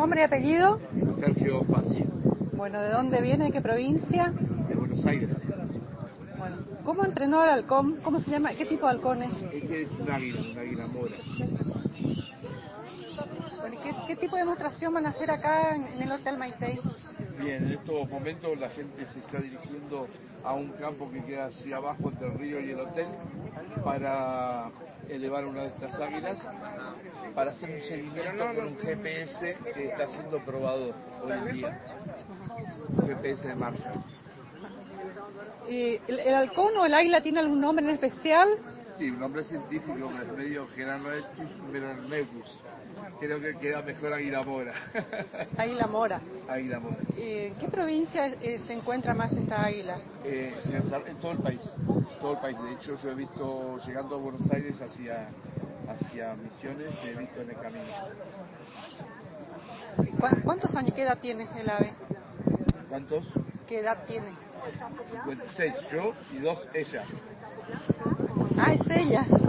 nombre y apellido? Sergio Paz. Bueno, ¿de dónde viene? ¿De qué provincia? De Buenos Aires. Bueno, ¿cómo entrenó al halcón? ¿Cómo se llama? ¿Qué tipo de halcón es? Este es un águila mora. Bueno, ¿qué tipo de demostración van a hacer acá en el Hotel Maitei? Bien, en estos momentos la gente se está dirigiendo a un campo que queda hacia abajo entre el río y el hotel para elevar una de estas águilas, para hacer un seguimiento con un GPS que está siendo probado hoy en día, un GPS de marcha. ¿Y el halcón o el águila tiene algún nombre en especial? Sí, un nombre científico, es medio Geranoestis meroneucus. Creo que queda mejor águila mora. Águila mora. Águila mora. ¿En qué provincia se encuentra más esta águila? En todo el país. Todo el país. De hecho, yo he visto, llegando a Buenos Aires hacia Misiones, he visto en el camino. ¿Cuántos años, qué edad tiene el ave? ¿Cuántos? ¿Qué edad tiene? 56, yo y 2 ella. Ah, es ella.